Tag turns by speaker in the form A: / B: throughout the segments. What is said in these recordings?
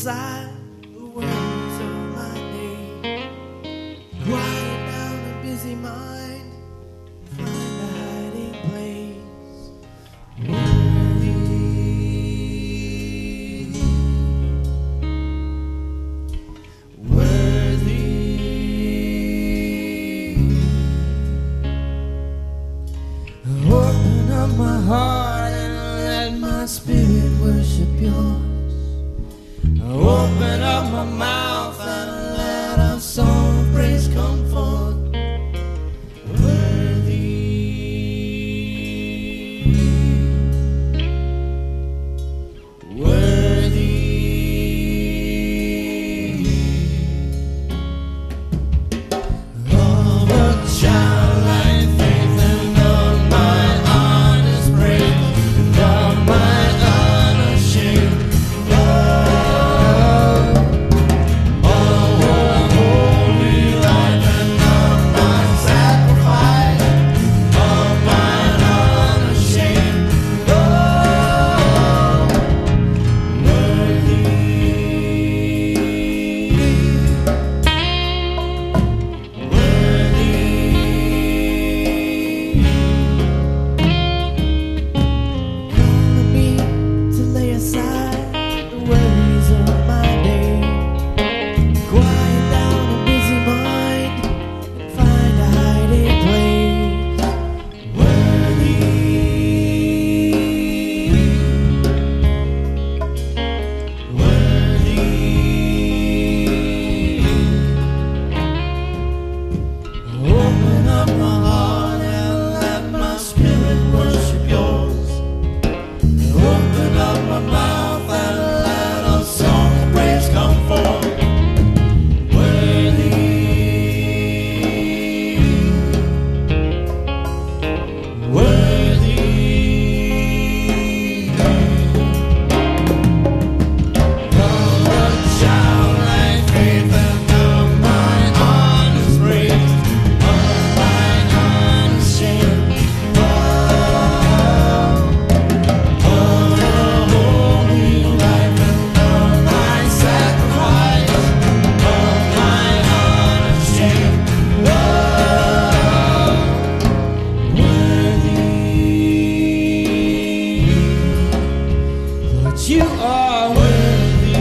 A: aside the worries of my day. Quiet down a busy mind, find a hiding place. Open up my heart and let my spirit worship yours. Open up my mouth and let a song of praise come forth. You are worthy.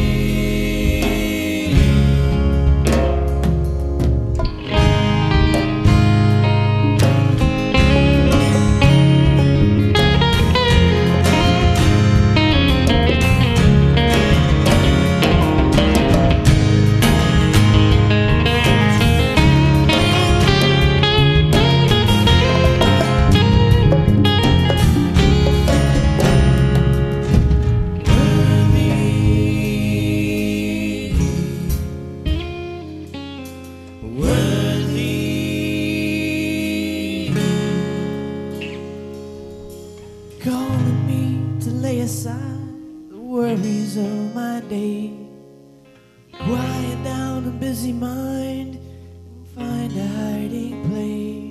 A: Calling me to lay aside the worries of my day. Quiet down a busy mind and find a hiding place.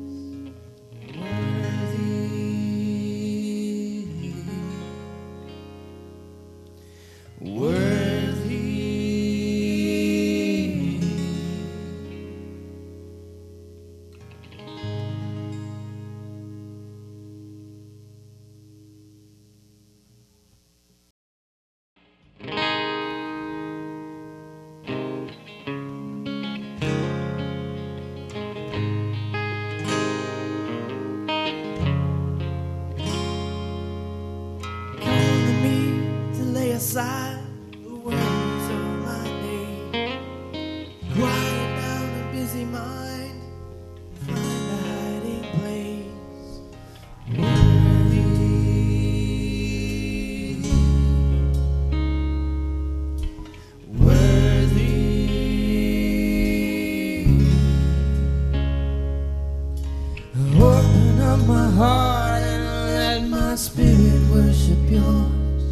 A: Aside the worries of my day. Quiet down a busy mind, find a hiding place. Worthy. Open up my heart and let my spirit worship yours.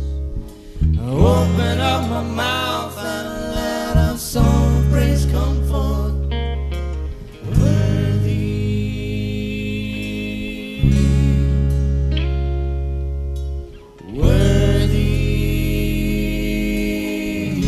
A: Open up my mouth and let a song of praise come forth. Worthy.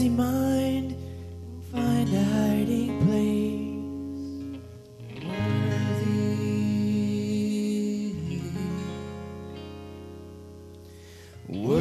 A: busy mind and find a hiding place. Worthy,